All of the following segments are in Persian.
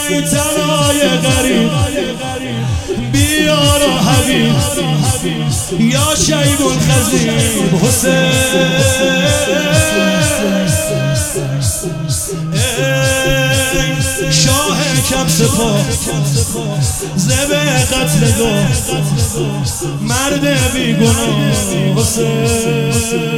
ای تنهای غریب بیار و حبیب یا شیب الخزیب حسین ای شاه کم سپاه زبه قتلگاه مرد بیگناه حسین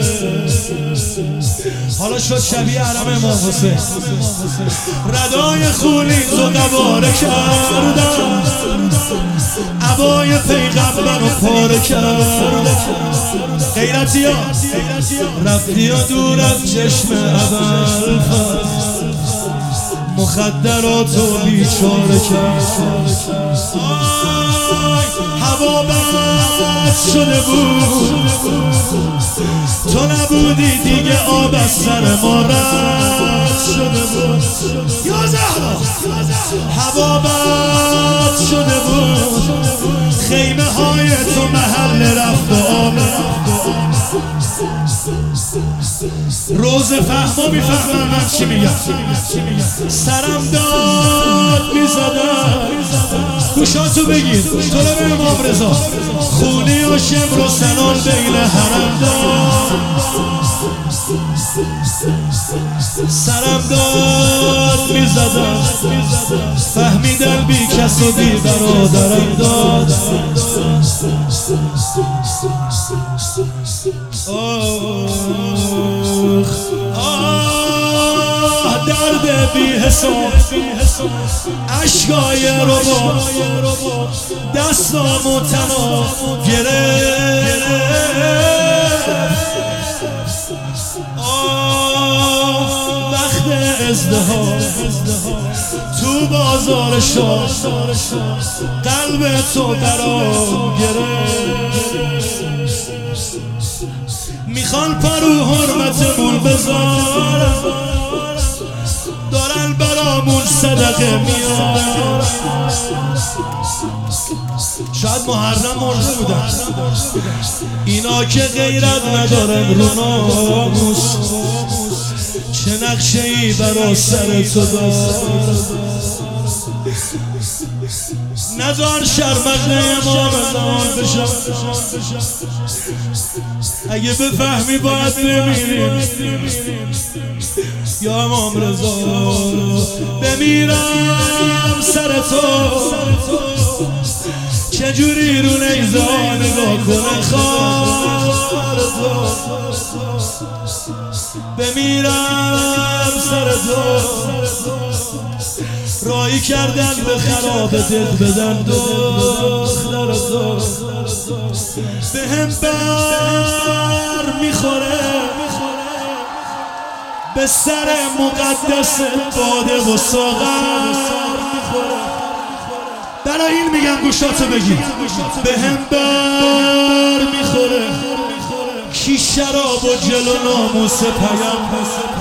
حالا شد شبیه حرم امام حسین ردای خونی تو قواره کردن عبای پیغمبر رو پاره کردن غیرتی ها رفتی ها دور از چشم ابوالفضل مخدراتو بیچاره کرد هوا بد شده بود تو نبودی دیگه آب از سر ما رد شده بود یا زهرا هوا بد شده بود خیمه های تو محل رفت و آمد روز فهمو میفهمم من چی میگم سرم داد میزدم گوشاتو بگیر تو رو به امام رضا خونی و شمر و سنان بین حرم داد سرم داد میزدم فهمیدم بی کس و بی برادرم داد درد بی حساب عشقای ربا دستامو تنها گرفت وقت ازدهار تو بازار شاه قلب تو برام گرفت میخوان پرو حرمتمون بذارن دارن برامون صدقه میارن شاید محرم مرده بودن اینا که غیرت ندارن رو ناموس چه نقشه ای برا سر تو دار نذار شرمنده امام زمان بشم اگه بفهمی باید بمیریم یا امام رضا بمیرم سر تو چجوری رو نیزه ها نگاه کنه خار تو بمیرم سر تو رایی کردن به خراب دل بدن دختر تو به هم بر میخوره به سر مقدس باده و ساغر برای این میگم گوشاتو بگی به هم بر میخوره کی شراب و جلو ناموس پیام